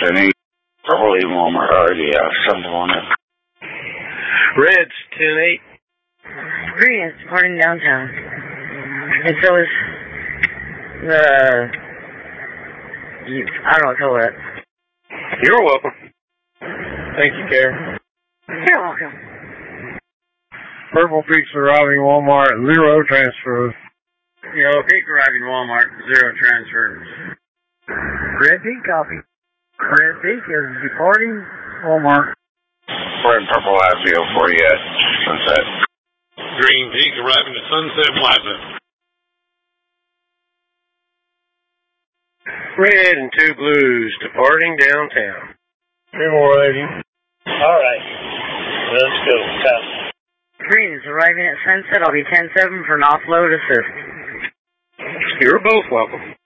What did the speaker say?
10-8. Probably Walmart already stumbled on it. Red's 10-8. Green is departing downtown. And so is the... I don't know what. You're welcome. Thank you, Karen. You're welcome. Purple Peak's arriving Walmart, 0 transfers. Yellow Peak arriving Walmart, 0 transfers. Red Peak copy. Red Peak is departing Walmart. We're in Purple Ave for you at Sunset. Green Peak arriving at Sunset Plaza. Red and 2 blues departing downtown. 3-4-80. All right. Let's go. Copy. Green is arriving at Sunset. I'll be 10-7 for an offload assist. You're both welcome.